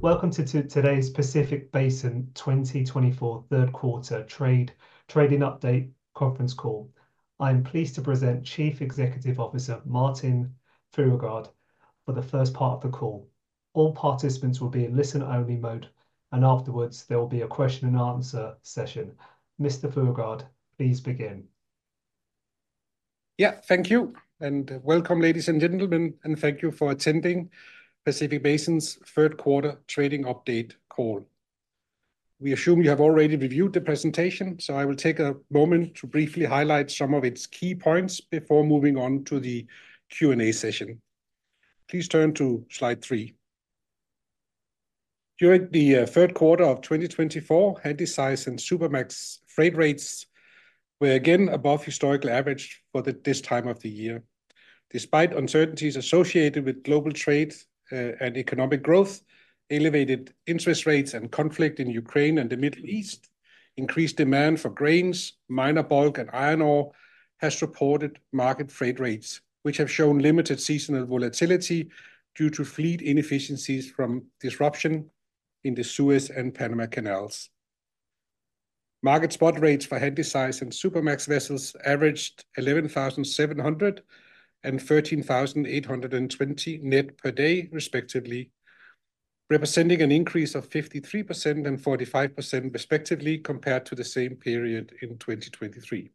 Welcome to today's Pacific Basin 2024 third quarter trading update conference call. I am pleased to present Chief Executive Officer Martin Fruergaard for the first part of the call. All participants will be in listen-only mode, and afterwards there will be a question and answer session. Mr. Fruergaard, please begin. Yeah, thank you, and welcome, ladies and gentlemen, and thank you for attending Pacific Basin's third quarter trading update call. We assume you have already reviewed the presentation, so I will take a moment to briefly highlight some of its key points before moving on to the Q&A session. Please turn to slide 3. During the third quarter of 2024, Handysize and Supramax freight rates were again above historical average for this time of the year. Despite uncertainties associated with global trade and economic growth, elevated interest rates and conflict in Ukraine and the Middle East, increased demand for grains, minor bulk and iron ore has supported market freight rates, which have shown limited seasonal volatility due to fleet inefficiencies from disruption in the Suez and Panama canals. Market spot rates for Handysize and Supramax vessels averaged 11,700 and 13,820 net per day, respectively, representing an increase of 53% and 45% respectively compared to the same period in 2023.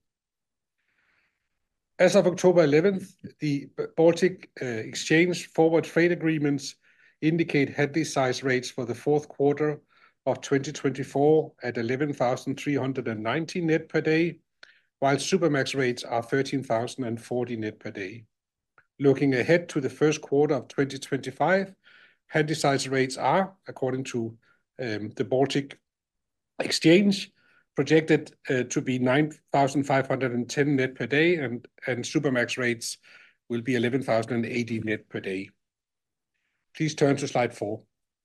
As of October 11th, the Baltic Exchange forward freight agreements indicate Handysize rates for the fourth quarter of 2024 at 11,390 net per day, while Supramax rates are 13,040 net per day. Looking ahead to the first quarter of 2025, Handysize rates are, according to the Baltic Exchange, projected to be 9,510 net per day, and Supramax rates will be 11,080 net per day. Please turn to slide 4.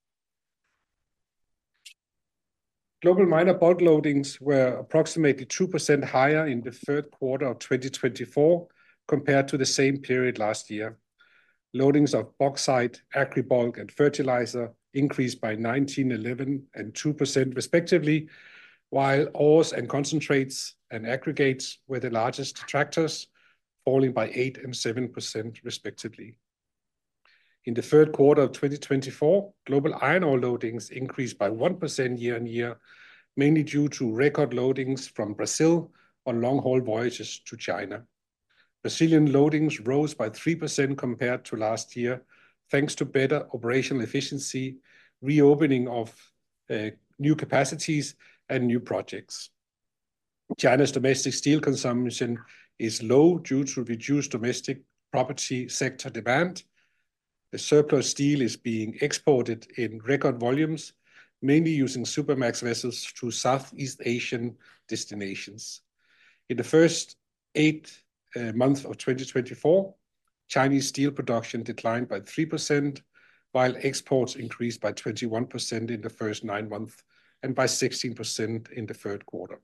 Global minor bulk loadings were approximately 2% higher in the third quarter of 2024 compared to the same period last year. Loadings of bauxite, agribulk, and fertilizer increased by 19%, 11%, and 2% respectively, while ores and concentrates and aggregates were the largest detractors, falling by 8% and 7% respectively. In the third quarter of 2024, global iron ore loadings increased by 1% year-on-year, mainly due to record loadings from Brazil on long-haul voyages to China. Brazilian loadings rose by 3% compared to last year, thanks to better operational efficiency, reopening of new capacities, and new projects. China's domestic steel consumption is low due to reduced domestic property sector demand. The surplus steel is being exported in record volumes, mainly using Supramax vessels to Southeast Asian destinations. In the first 8 months of 2024, Chinese steel production declined by 3%, while exports increased by 21% in the first 9 months and by 16% in the third quarter.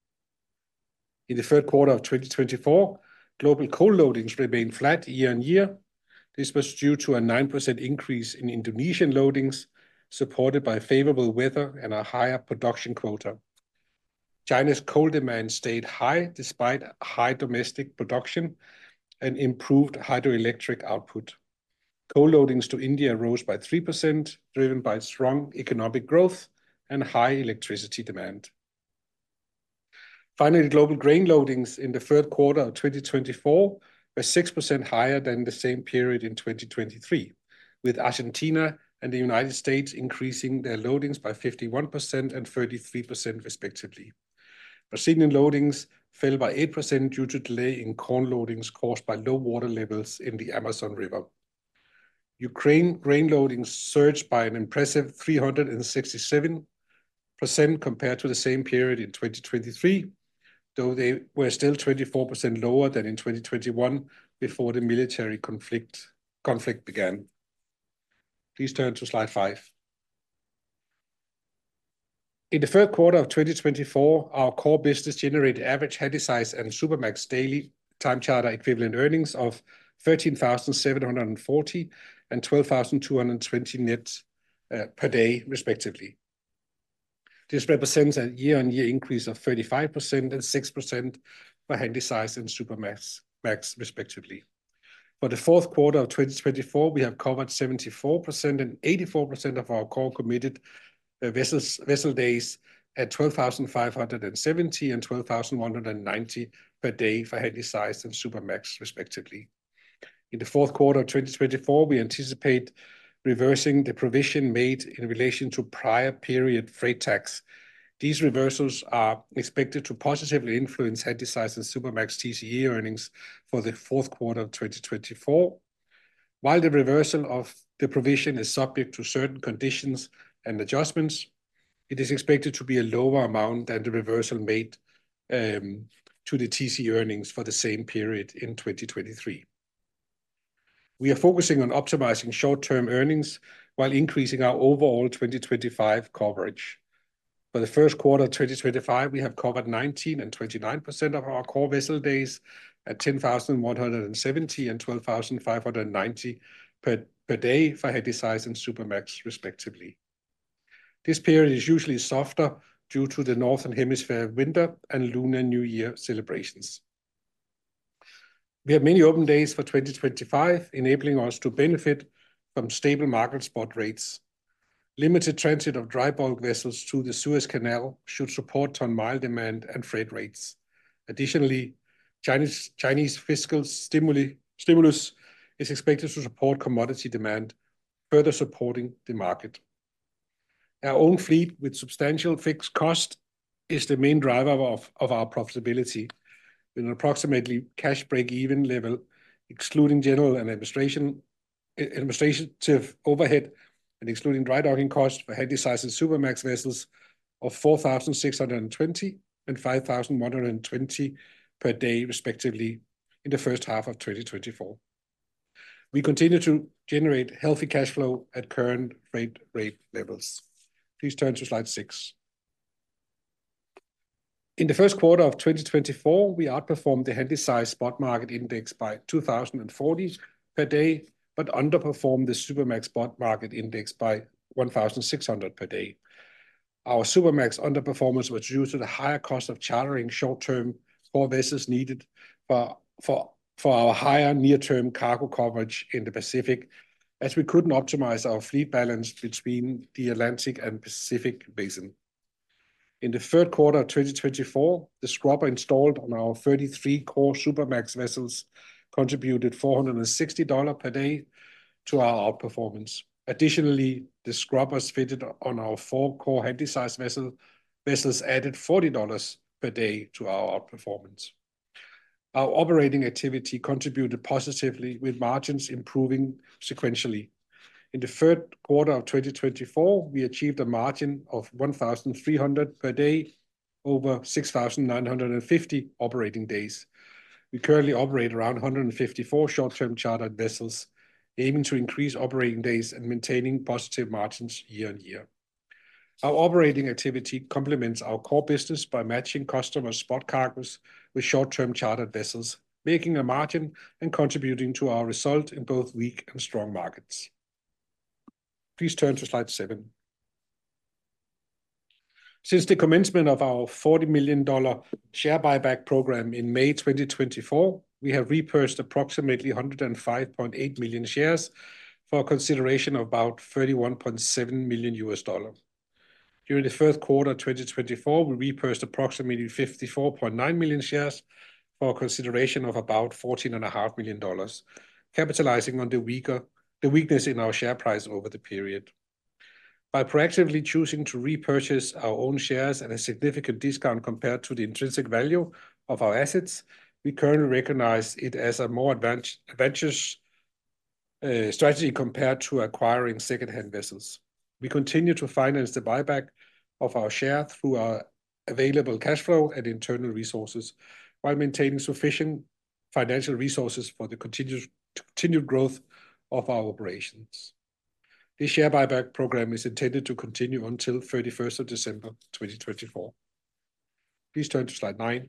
In the third quarter of 2024, global coal loadings remained flat year-on-year. This was due to a 9% increase in Indonesian loadings, supported by favorable weather and a higher production quota. China's coal demand stayed high despite high domestic production and improved hydroelectric output. Coal loadings to India rose by 3%, driven by strong economic growth and high electricity demand. Finally, global grain loadings in the third quarter of 2024 were 6% higher than the same period in 2023, with Argentina and the United States increasing their loadings by 51% and 33% respectively. Brazilian loadings fell by 8% due to delay in corn loadings caused by low water levels in the Amazon River. Ukraine grain loadings surged by an impressive 367% compared to the same period in 2023, though they were still 24% lower than in 2021 before the military conflict began. Please turn to slide 5. In the third quarter of 2024, our core business generated average Handysize and Supramax daily time charter equivalent earnings of 13,740 and 12,220 net per day, respectively. This represents a year-on-year increase of 35% and 6% for Handysize and Supramax, respectively. For the fourth quarter of 2024, we have covered 74% and 84% of our core committed vessel days at 12,570 and 12,190 per day for Handysize and Supramax, respectively. In the fourth quarter of 2024, we anticipate reversing the provision made in relation to prior period freight tax. These reversals are expected to positively influence Handysize and Supramax TCE earnings for the fourth quarter of 2024. While the reversal of the provision is subject to certain conditions and adjustments, it is expected to be a lower amount than the reversal made to the TCE earnings for the same period in 2023. We are focusing on optimizing short-term earnings while increasing our overall 2025 coverage. For the first quarter of 2025, we have covered 19% and 29% of our core vessel days at 10,170 and 12,590 per day for Handysize and Supramax, respectively. This period is usually softer due to the Northern Hemisphere winter and Lunar New Year celebrations. We have many open days for 2025, enabling us to benefit from stable market spot rates. Limited transit of dry bulk vessels through the Suez Canal should support ton-mile demand and freight rates. Additionally, Chinese fiscal stimulus is expected to support commodity demand, further supporting the market. Our own fleet with substantial fixed cost is the main driver of our profitability, with an approximately cash break-even level, excluding general and administrative overhead and excluding dry docking costs for Handysize and Supramax vessels of 4,620 and 5,120 per day, respectively, in the first half of 2024. We continue to generate healthy cash flow at current freight rate levels. Please turn to slide 6. In the first quarter of 2024, we outperformed the Handysize spot market index by 2,040 per day, but underperformed the Supramax spot market index by 1,600 per day. Our Supramax underperformance was due to the higher cost of chartering short-term core vessels needed for our higher near-term cargo coverage in the Pacific, as we couldn't optimize our fleet balance between the Atlantic and Pacific basin. In the third quarter of 2024, the scrubber installed on our 33 core Supramax vessels contributed $460 per day to our outperformance. Additionally, the scrubbers fitted on our 4 core Handysize vessels added $40 per day to our outperformance. Our operating activity contributed positively, with margins improving sequentially. In the third quarter of 2024, we achieved a margin of 1,300 per day over 6,950 operating days. We currently operate around 154 short-term chartered vessels, aiming to increase operating days and maintaining positive margins year on year. Our operating activity complements our core business by matching customer spot cargoes with short-term chartered vessels, making a margin and contributing to our result in both weak and strong markets. Please turn to slide 7. Since the commencement of our $40 million share buyback program in May 2024, we have repurchased approximately 105.8 million shares for a consideration of about $31.7 million. During the third quarter of 2024, we repurchased approximately 54.9 million shares for a consideration of about $14.5 million, capitalizing on the weakness in our share price over the period. By proactively choosing to repurchase our own shares at a significant discount compared to the intrinsic value of our assets, we currently recognize it as a more advantageous strategy compared to acquiring second-hand vessels. We continue to finance the buyback of our share through our available cash flow and internal resources, while maintaining sufficient financial resources for the continued growth of our operations. This share buyback program is intended to continue until 31st of December 2024. Please turn to slide 9.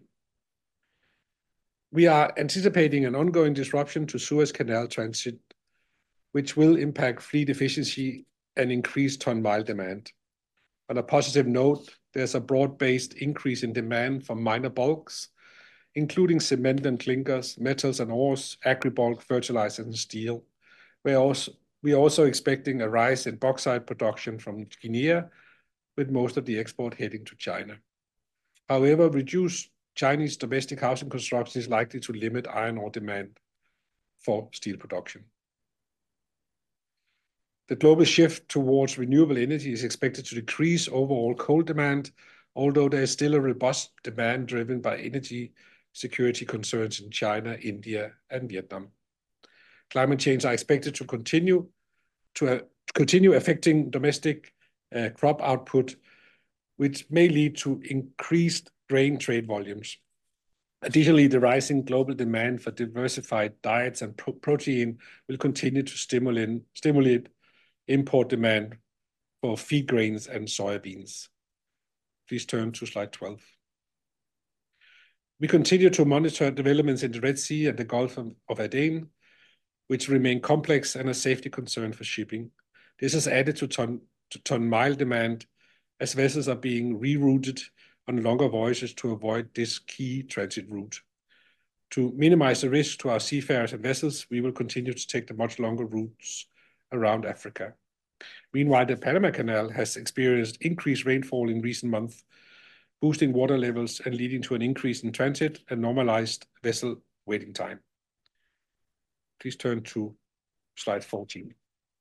We are anticipating an ongoing disruption to Suez Canal transit, which will impact fleet efficiency and increased ton-mile demand. On a positive note, there's a broad-based increase in demand for minor bulks, including cement and clinkers, metals and ores, agri-bulk, fertilizers, and steel. We are also expecting a rise in bauxite production from Guinea, with most of the export heading to China. However, reduced Chinese domestic housing construction is likely to limit iron ore demand for steel production. The global shift towards renewable energy is expected to decrease overall coal demand, although there is still a robust demand driven by energy security concerns in China, India, and Vietnam. Climate change are expected to continue affecting domestic crop output, which may lead to increased grain trade volumes. Additionally, the rising global demand for diversified diets and protein will continue to stimulate import demand for feed grains and soybeans. Please turn to slide 12. We continue to monitor developments in the Red Sea and the Gulf of Aden, which remain complex and a safety concern for shipping. This has added to ton-mile demand as vessels are being rerouted on longer voyages to avoid this key transit route. To minimize the risk to our seafarers and vessels, we will continue to take the much longer routes around Africa. Meanwhile, the Panama Canal has experienced increased rainfall in recent months, boosting water levels and leading to an increase in transit and normalized vessel waiting time. Please turn to slide 14.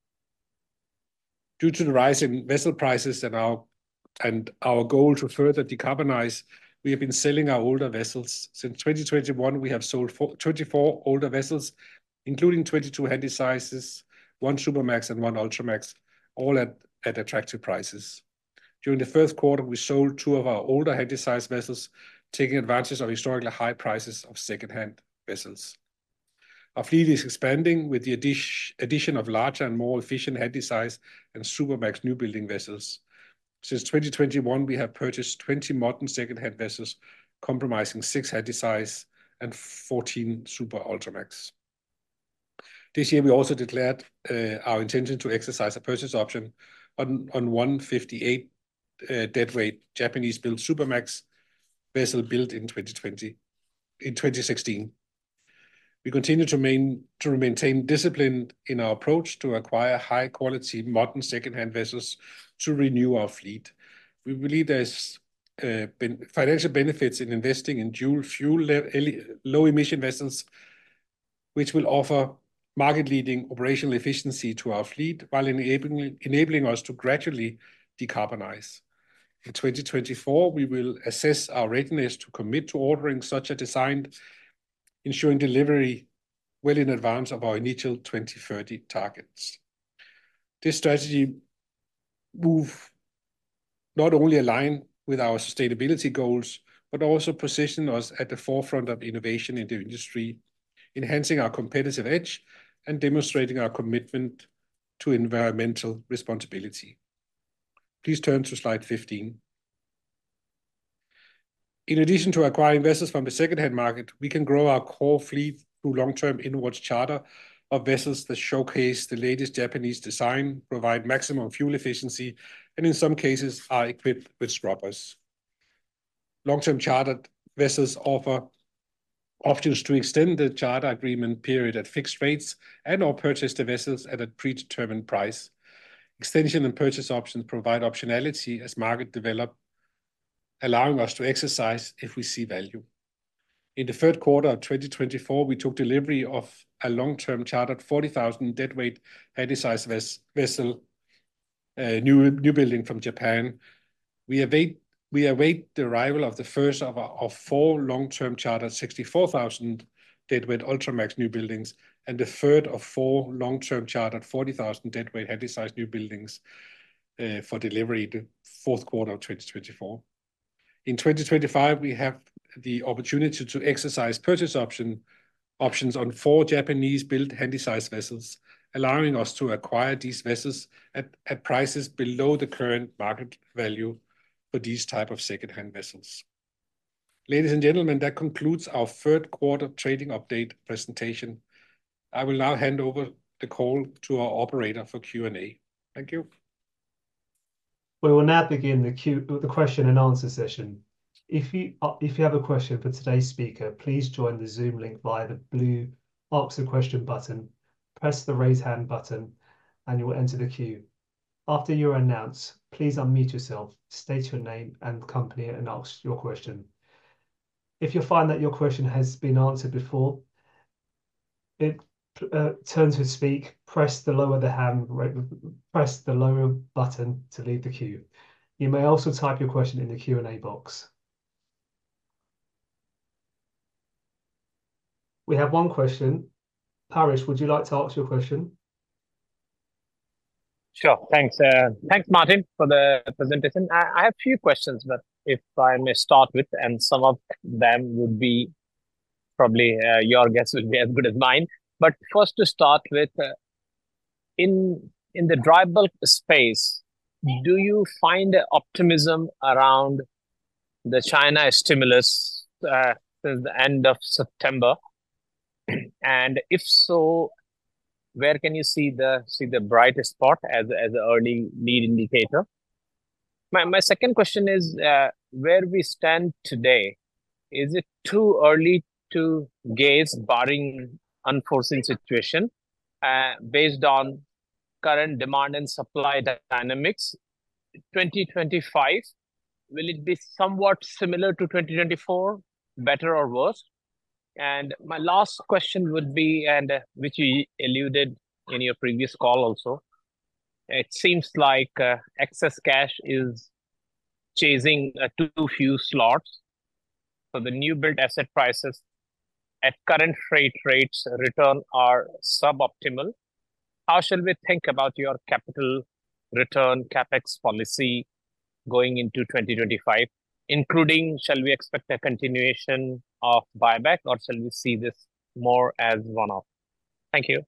Due to the rise in vessel prices and our goal to further decarbonize, we have been selling our older vessels. Since 2021, we have sold 24 older vessels, including 22 Handysizes, 1 Supramax and 1 Ultramax, all at attractive prices. During the first quarter, we sold 2 of our older Handysize vessels, taking advantage of historically high prices of second-hand vessels. Our fleet is expanding with the addition of larger and more efficient Handysize and Supramax newbuilding vessels. Since 2021, we have purchased 20 modern second-hand vessels, comprising 6 Handysize and 14 Super Ultramax. This year, we also declared our intention to exercise a purchase option on 158 deadweight Japanese-built Supramax vessel built in 2016. We continue to maintain discipline in our approach to acquire high-quality modern second-hand vessels to renew our fleet. We believe there's financial benefits in investing in dual-fuel low-emission vessels, which will offer market-leading operational efficiency to our fleet while enabling us to gradually decarbonize. In 2024, we will assess our readiness to commit to ordering such a design, ensuring delivery well in advance of our initial 2030 targets. This strategy move not only align with our sustainability goals, but also position us at the forefront of innovation in the industry, enhancing our competitive edge and demonstrating our commitment to environmental responsibility. Please turn to slide 15. In addition to acquiring vessels from the second-hand market, we can grow our core fleet through long-term inwards charter of vessels that showcase the latest Japanese design, provide maximum fuel efficiency, and in some cases are equipped with scrubbers. Long-term chartered vessels offer options to extend the charter agreement period at fixed rates and/or purchase the vessels at a predetermined price. Extension and purchase options provide optionality as market develop, allowing us to exercise if we see value. In the third quarter of 2024, we took delivery of a long-term chartered 40,000 deadweight Handysize vessel, new building from Japan. We await the arrival of the first of 4 long-term chartered 64,000 deadweight Ultramax new buildings and the third of 4 long-term chartered 40,000 deadweight Handysize new buildings for delivery in the fourth quarter of 2024. In 2025, we have the opportunity to exercise purchase options on 4 Japanese-built Handysize vessels, allowing us to acquire these vessels at prices below the current market value for these type of second-hand vessels. Ladies and gentlemen, that concludes our third quarter trading update presentation. I will now hand over the call to our operator for Q&A. Thank you. We will now begin the question and answer session. If you have a question for today's speaker, please join the Zoom link via the blue Ask a Question button. Press the Raise Hand button, and you will enter the queue. After you are announced, please unmute yourself, state your name and company, and ask your question. If you find that your question has been answered before it turns to speak, press the lower button to leave the queue. You may also type your question in the Q&A box. We have one question. Parish, would you like to ask your question? Sure. Thanks. Thanks, Martin, for the presentation. I have a few questions, but if I may start with, and some of them would be probably your guess will be as good as mine. But first, to start with, in the dry bulk space, do you find optimism around the China stimulus since the end of September? And if so, where can you see the brightest spot as an early lead indicator? My second question is where we stand today. Is it too early to gauge, barring unforeseen situation, based on current demand and supply dynamics? 2025, will it be somewhat similar to 2024, better or worse? And my last question would be, and which you alluded in your previous call also, it seems like excess cash is chasing too few slots. So the new build asset prices at current freight rates return are suboptimal. How shall we think about your capital return CapEx policy going into 2025, including, shall we expect a continuation of buyback, or shall we see this more as one-off? Thank you.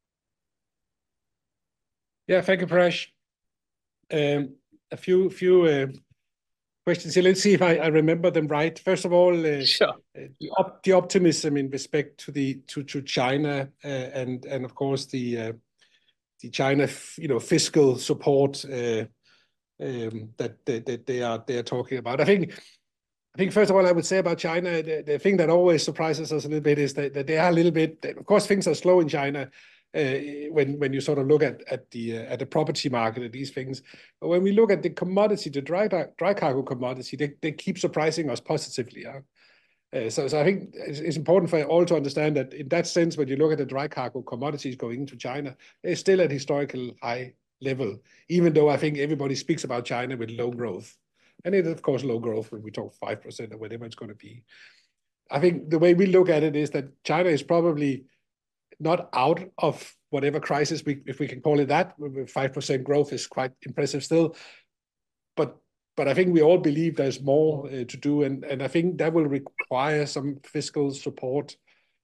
Yeah, thank you, Paresh. A few questions here. Let's see if I remember them right. First of all, Sure. The optimism in respect to China and of course the China fiscal support that they are talking about. I think first of all, I would say about China, the thing that always surprises us a little bit is that they are a little bit. Of course, things are slow in China when you sort of look at the property market and these things. But when we look at the commodity, the dry cargo commodity, they keep surprising us positively. So I think it's important for all to understand that in that sense, when you look at the dry cargo commodities going into China, they're still at historical high level, even though I think everybody speaks about China with low growth. And it is, of course, low growth when we talk 5% or whatever it's going to be. I think the way we look at it is that China is probably not out of whatever crisis, if we can call it that. 5% growth is quite impressive still. But I think we all believe there's more to do. And I think that will require some fiscal support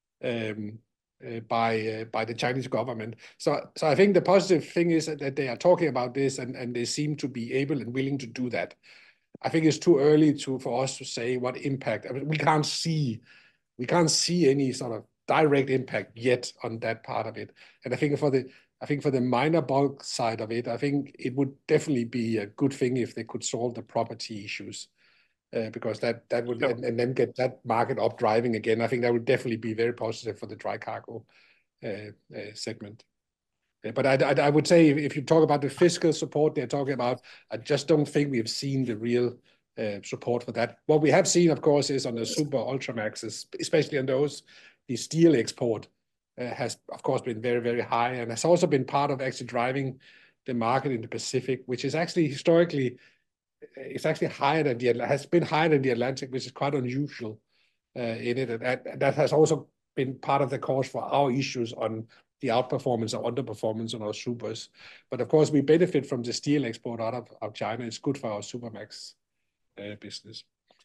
by the Chinese government. So I think the positive thing is that they are talking about this and they seem to be able and willing to do that. I think it's too early for us to say what impact. I mean, we can't see any sort of direct impact yet on that part of it. And I think for the minor bulk side of it, I think it would definitely be a good thing if they could solve the property issues, because that would and then get that market up driving again. I think that would definitely be very positive for the dry cargo segment. But I would say if you talk about the fiscal support they're talking about, I just don't think we have seen the real support for that. What we have seen, of course, is on the super Ultramaxes, especially on those, the steel export has, of course, been very, very high and has also been part of actually driving the market in the Pacific, which is actually historically, it's actually higher than has been higher than the Atlantic, which is quite unusual in it. And that has also been part of the cause for our issues on the outperformance or underperformance on our supers. But of course, we benefit from the steel export out of China. It's good for our Supramax business.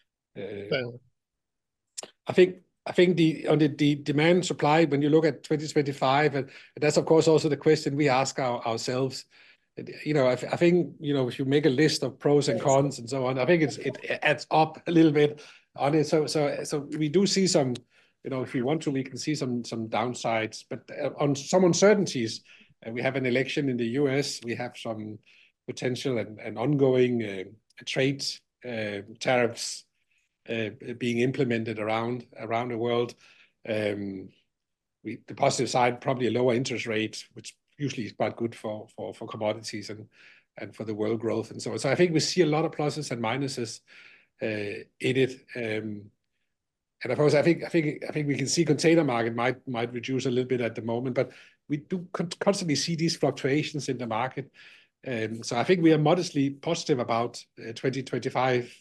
I think on the demand supply, when you look at 2025, and that's of course also the question we ask ourselves. I think if you make a list of pros and cons and so on, I think it adds up a little bit on it. So we do see some. If we want to, we can see some downsides, but on some uncertainties, we have an election in the US, we have some potential and ongoing trade tariffs being implemented around the world. The positive side, probably a lower interest rate, which usually is quite good for commodities and for the world growth and so on. So I think we see a lot of pluses and minuses in it. And of course, I think we can see container market might reduce a little bit at the moment, but we do constantly see these fluctuations in the market. So I think we are modestly positive about 2025,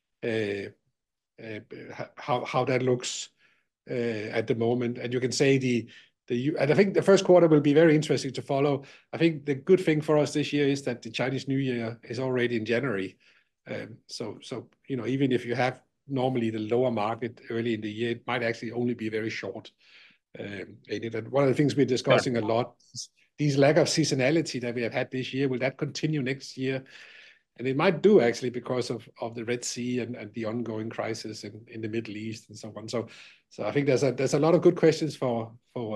how that looks at the moment. And you can say and I think the first quarter will be very interesting to follow. I think the good thing for us this year is that the Chinese New Year is already in January. So even if you have normally the lower market early in the year, it might actually only be very short. And one of the things we're discussing a lot is these lack of seasonality that we have had this year. Will that continue next year? And it might do actually because of the Red Sea and the ongoing crisis in the Middle East and so on. So I think there's a lot of good questions for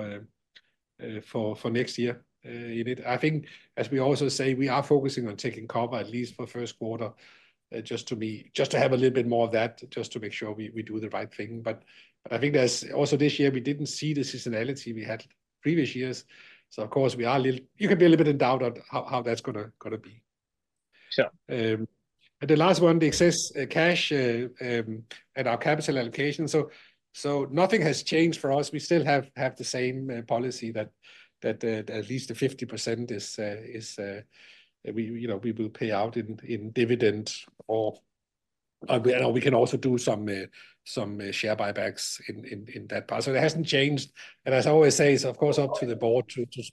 next year in it. I think, as we also say, we are focusing on taking cover at least for first quarter, just to have a little bit more of that, just to make sure we do the right thing. But I think there's also this year we didn't see the seasonality we had previous years. So of course you can be a little bit in doubt on how that's gonna be. Sure. And the last one, the excess cash and our capital allocation. So nothing has changed for us. We still have the same policy that at least the 50% is we will pay out in dividend, or we can also do some share buybacks in that part. So it hasn't changed. And as I always say, it's of course up to the board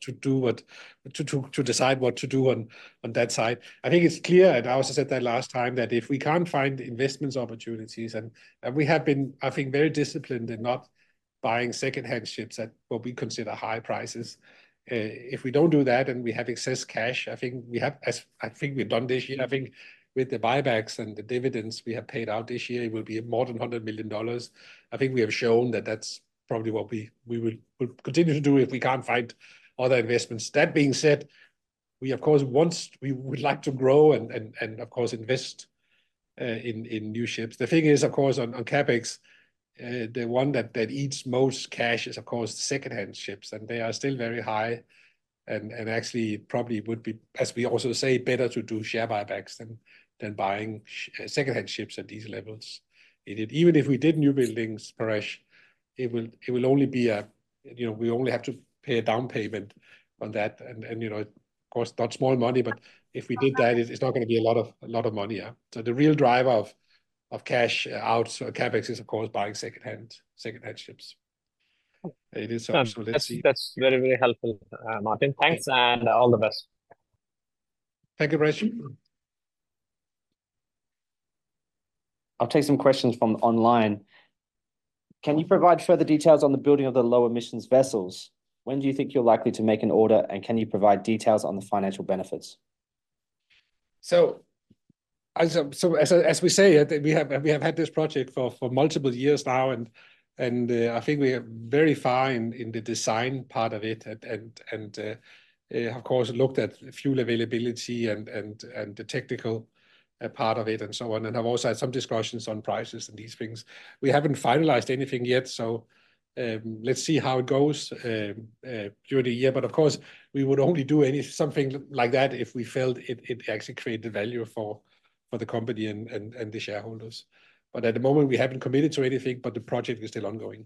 to decide what to do on that side. I think it's clear, and I also said that last time, that if we can't find investments opportunities, and we have been, I think, very disciplined in not buying secondhand ships at what we consider high prices. If we don't do that and we have excess cash, I think we've done this year. I think with the buybacks and the dividends we have paid out this year, it will be more than $100 million. I think we have shown that that's probably what we will continue to do if we can't find other investments. That being said, we of course we would like to grow and of course invest in new ships. The thing is, of course, on CapEx, the one that eats most cash is of course the secondhand ships, and they are still very high. And actually probably would be, as we also say, better to do share buybacks than buying secondhand ships at these levels. Even if we did new buildings, Parash, it will only be we only have to pay a down payment on that, and of course not small money, but if we did that, it's not going to be a lot of money. Yeah. So the real driver of cash out, so CapEx, is of course buying secondhand ships. It is so let's see. That's very, very helpful, Martin. Thanks, and all the best. Thank you, Parash. I'll take some questions from online. Can you provide further details on the building of the low emissions vessels? When do you think you're likely to make an order, and can you provide details on the financial benefits? So as we say, we have had this project for multiple years now, and I think we are very far in the design part of it, and of course looked at fuel availability and the technical part of it and so on, and have also had some discussions on prices and these things. We haven't finalized anything yet, so let's see how it goes during the year. But of course, we would only do something like that if we felt it actually created value for the company and the shareholders. But at the moment, we haven't committed to anything, but the project is still ongoing.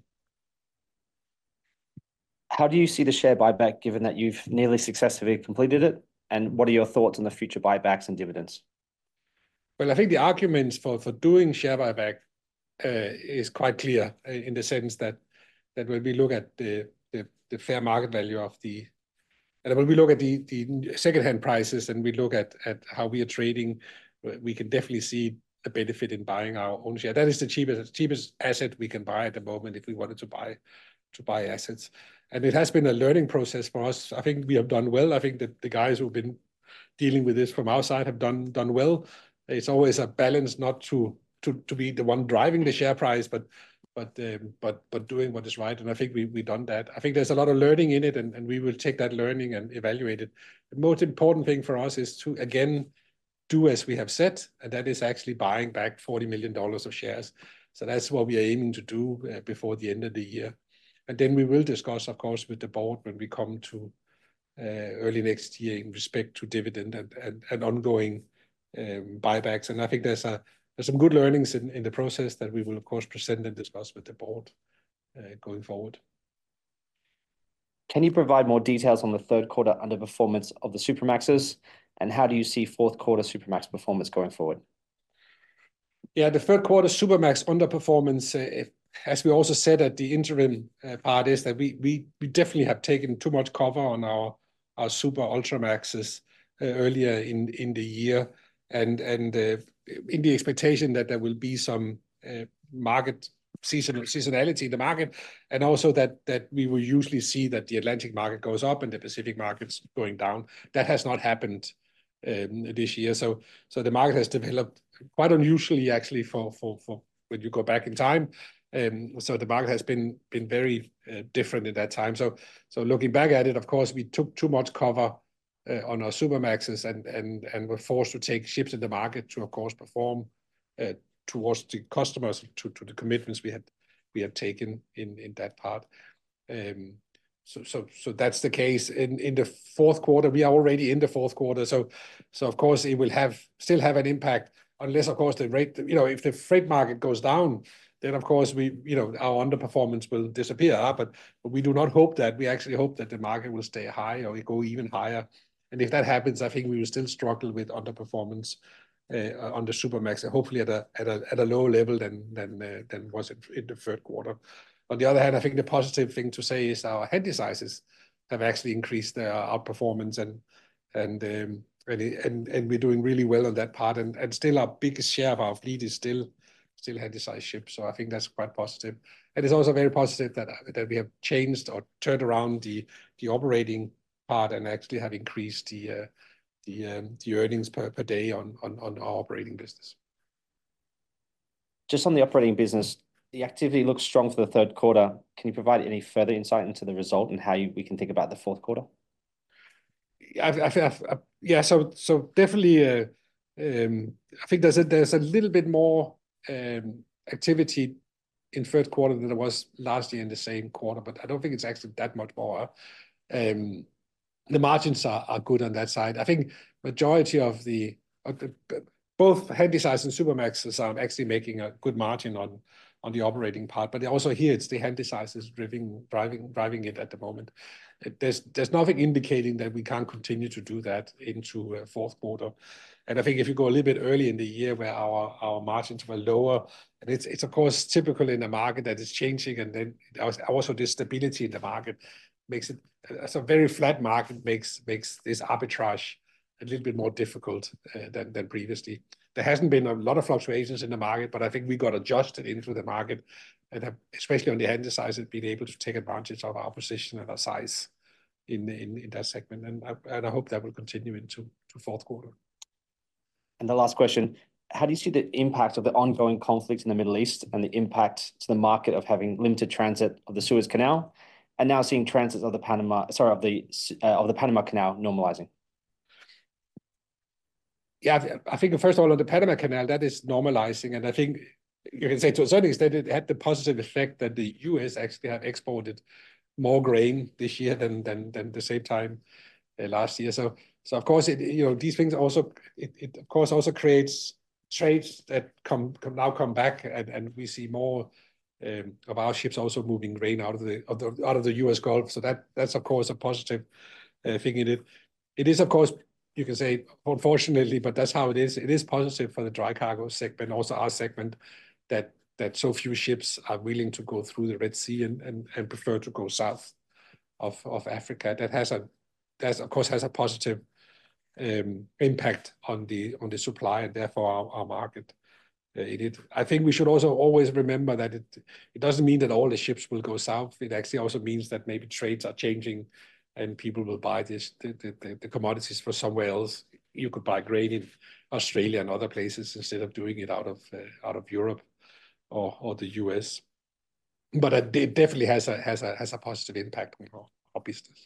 How do you see the share buyback, given that you've nearly successfully completed it? And what are your thoughts on the future buybacks and dividends? Well, I think the arguments for doing share buyback is quite clear, in the sense that when we look at the fair market value of and when we look at the secondhand prices and we look at how we are trading, we can definitely see a benefit in buying our own share. That is the cheapest asset we can buy at the moment if we wanted to buy assets. And it has been a learning process for us. I think we have done well. I think that the guys who've been dealing with this from our side have done well. It's always a balance not to be the one driving the share price, but doing what is right. And I think we've done that. I think there's a lot of learning in it, and we will take that learning and evaluate it. The most important thing for us is to do as we have said, and that is actually buying back $40 million of shares. So that's what we are aiming to do before the end of the year. And then we will discuss, of course, with the board when we come to early next year in respect to dividend and ongoing buybacks. And I think there's some good learnings in the process that we will, of course, present and discuss with the board going forward. Can you provide more details on the third quarter underperformance of the Supramaxes, and how do you see fourth quarter Supramax performance going forward? Yeah, the third quarter Supramax underperformance, as we also said at the interim part, is that we definitely have taken too much cover on our Super Ultramaxes earlier in the year, and in the expectation that there will be some market seasonality in the market, and also that we will usually see that the Atlantic market goes up and the Pacific market's going down. That has not happened this year. So the market has developed quite unusually, actually, for when you go back in time. So the market has been very different in that time. So looking back at it, of course, we took too much cover on our Supramaxes and were forced to take ships in the market to, of course, perform towards the customers, to the commitments we have taken in that part. So that's the case in the fourth quarter. We are already in the fourth quarter, so of course it will still have an impact, unless, of course, the rate, if the freight market goes down, then of course our underperformance will disappear. But we do not hope that. We actually hope that the market will stay high or go even higher. And if that happens, I think we will still struggle with underperformance on the Supramax, hopefully at a lower level than was in the third quarter. On the other hand, I think the positive thing to say is our Handysizes have actually increased their outperformance, and we're doing really well on that part. And still our biggest share of our fleet is still Handysize ships. So I think that's quite positive. And it's also very positive that we have changed or turned around the operating part and actually have increased the earnings per day on our operating business. Just on the operating business, the activity looks strong for the third quarter. Can you provide any further insight into the result and how we can think about the fourth quarter? Yeah, so definitely, I think there's a little bit more activity in third quarter than there was last year in the same quarter, but I don't think it's actually that much more. The margins are good on that side. I think majority of both Handysize and Supramaxes are actually making a good margin on the operating part, but also here it's the Handysizes driving it at the moment. There's nothing indicating that we can't continue to do that into fourth quarter. And I think if you go a little bit early in the year where our margins were lower, and it's of course typical in a market that is changing, and then also this stability in the market makes it as a very flat market makes this arbitrage a little bit more difficult than previously. There hasn't been a lot of fluctuations in the market, but I think we got adjusted into the market, and have, especially on the Handysize, been able to take advantage of our position and our size in that segment. And I hope that will continue into fourth quarter. And the last question, how do you see the impact of the ongoing conflict in the Middle East and the impact to the market of having limited transit of the Suez Canal and now seeing transits of the Panama Canal normalizing? Yeah, I think first of all, on the Panama Canal, that is normalizing. And I think you can say to a certain extent it had the positive effect that the US actually have exported more grain this year than the same time last year. So of course, these things also, it of course also creates trades that come back, and we see more of our ships also moving grain out of the US Gulf. So that's of course a positive thing in it. It is of course, you can say, unfortunately, but that's how it is. It is positive for the dry cargo segment, also our segment, that so few ships are willing to go through the Red Sea and prefer to go south of Africa. That of course has a positive impact on the supply and therefore our market. I think we should also always remember that it doesn't mean that all the ships will go south. It actually also means that maybe trades are changing and people will buy the commodities for somewhere else. You could buy grain in Australia and other places instead of doing it out of Europe or the US. But it definitely has a positive impact on our business.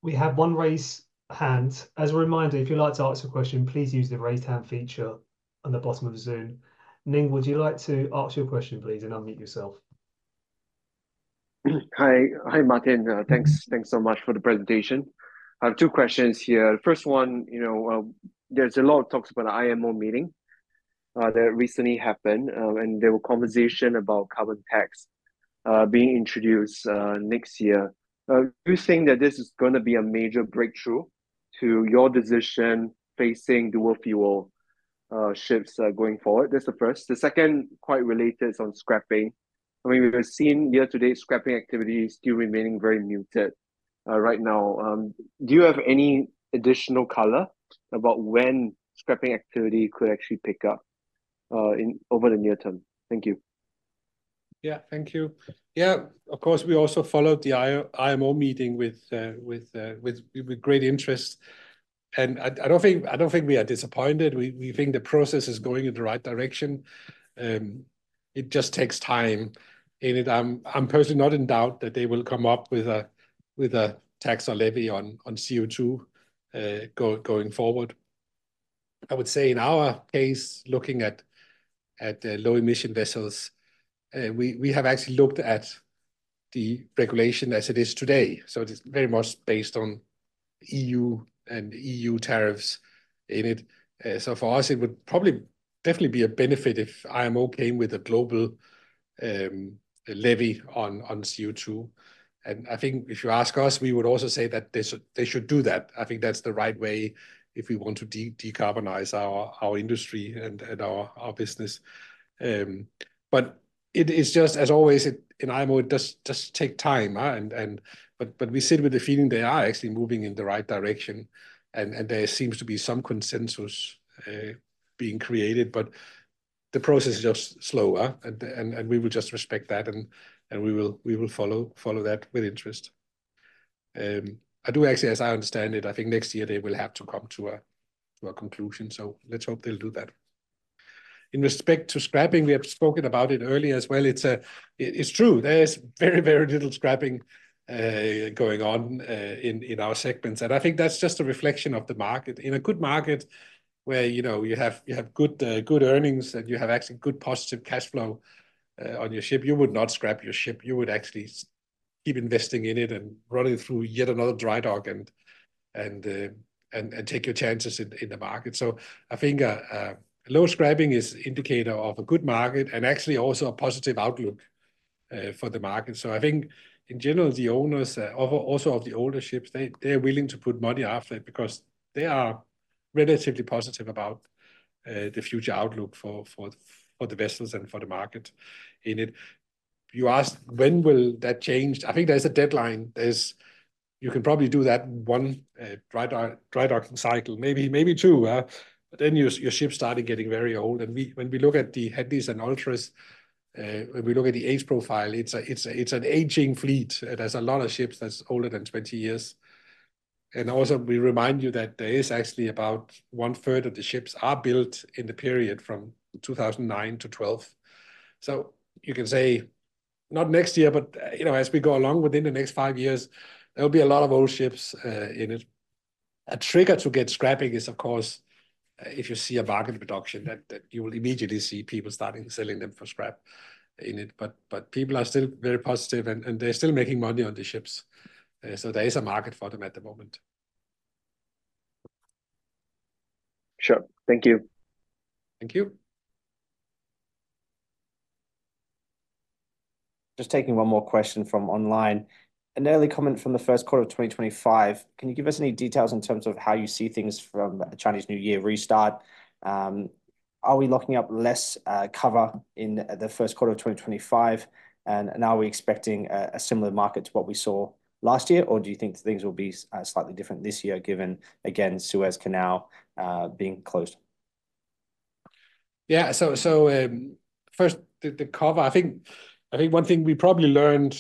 We have one raise hand. As a reminder, if you'd like to ask a question, please use the raised hand feature on the bottom of Zoom. Ning, would you like to ask your question, please, and unmute yourself? Hi, Martin. Thanks so much for the presentation. I have two questions here. The first one, there's a lot of talks about the IMO meeting that recently happened, and there were conversation about carbon tax being introduced next year. Do you think that this is going to be a major breakthrough to your decision facing dual fuel ships going forward? That's the first. The second, quite related, is on scrapping. I mean, we've seen year-to-date scrapping activity still remaining very muted right now. Do you have any additional color about when scrapping activity could actually pick up over the near term? Thank you. Yeah, thank you. Yeah, of course, we also followed the IMO meeting with great interest, and I don't think we are disappointed. We think the process is going in the right direction. It just takes time. In it, I'm personally not in doubt that they will come up with a tax or levy on CO2 going forward. I would say in our case, looking at low emission vessels, we have actually looked at the regulation as it is today. So it is very much based on EU and EU tariffs in it. So for us, it would probably definitely be a benefit if IMO came with a global levy on CO2. And I think if you ask us, we would also say that they should do that. I think that's the right way if we want to decarbonize our industry and our business. But it is just, as always, in IMO, it does just take time. But we sit with the feeling they are actually moving in the right direction. And there seems to be some consensus being created, but the process is just slower, and we will just respect that, and we will follow that with interest. I do actually, as I understand it, I think next year they will have to come to a conclusion. So let's hope they'll do that. In respect to scrapping, we have spoken about it earlier as well. It's true. There's very, very little scrapping going on in our segments, and I think that's just a reflection of the market. In a good market, where you have good earnings and you have actually good positive cash flow on your ship, you would not scrap your ship. You would actually keep investing in it and run it through yet another dry dock and take your chances in the market. So I think low scrapping is indicator of a good market and actually also a positive outlook for the market. So I think in general, the owners also of the older ships, they're willing to put money after it because they are relatively positive about the future outlook for the vessels and for the market in it. You asked, when will that change? I think there's a deadline. You can probably do that one dry docking cycle, maybe two. But then your ship started getting very old. And when we look at the Handys and Ultras, when we look at the age profile, it's an aging fleet. There's a lot of ships that's older than 20 years. And also, we remind you that there is actually about 1/3 of the ships are built in the period from 2009 to 12. So you can say, not next year, but as we go along within the next 5 years, there will be a lot of old ships in it. A trigger to get scrapping is, of course, if you see a market reduction, that you will immediately see people starting selling them for scrap in it. But people are still very positive, and they're still making money on the ships. So there is a market for them at the moment. Sure. Thank you. Thank you. Just taking one more question from online. An early comment from the first quarter of 2025. Can you give us any details in terms of how you see things from a Chinese New Year restart? Are we locking up less cover in the first quarter of 2025? And are we expecting a similar market to what we saw last year? Or do you think things will be slightly different this year, given, again, Suez Canal being closed? Yeah, so first, the cover, I think one thing we probably learned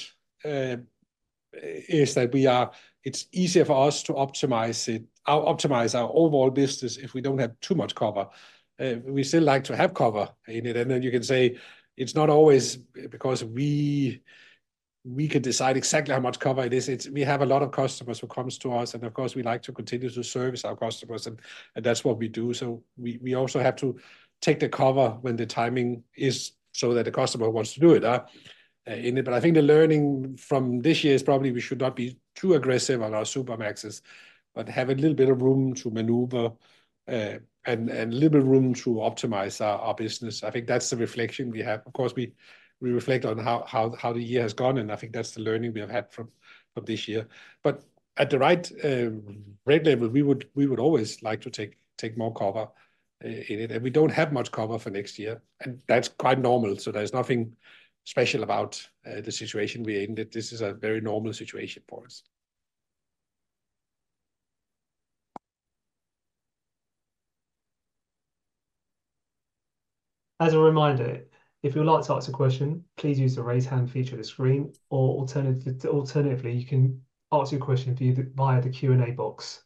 is that it's easier for us to optimize our overall business if we don't have too much cover. We still like to have cover in it. And then you can say it's not always because we we can decide exactly how much cover it is. We have a lot of customers who comes to us, and of course we like to continue to service our customers, and that's what we do. So we also have to take the cover when the timing is so that the customer wants to do it in it. But I think the learning from this year is probably we should not be too aggressive on our Supramaxes, but have a little bit of room to maneuver and a little bit of room to optimize our business. I think that's the reflection we have. Of course, we reflect on how the year has gone, and I think that's the learning we have had from this year. But at the right rate level, we would always like to take more cover in it, and we don't have much cover for next year, and that's quite normal. So there's nothing special about the situation we're in. That this is a very normal situation for us. As a reminder, if you'd like to ask a question, please use the raise hand feature of the screen, or alternatively, you can ask your question via the Q&A box.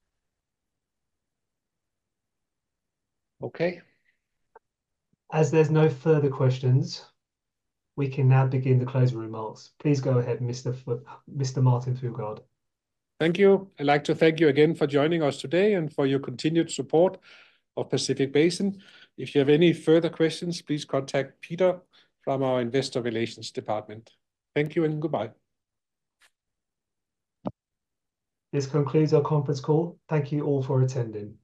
Okay. As there's no further questions, we can now begin the closing remarks. Please go ahead, Mr. Martin Fruergaard. Thank you. I'd like to thank you again for joining us today and for your continued support of Pacific Basin. If you have any further questions, please contact Peter from our Investor Relations department. Thank you and goodbye. This concludes our conference call. Thank you all for attending.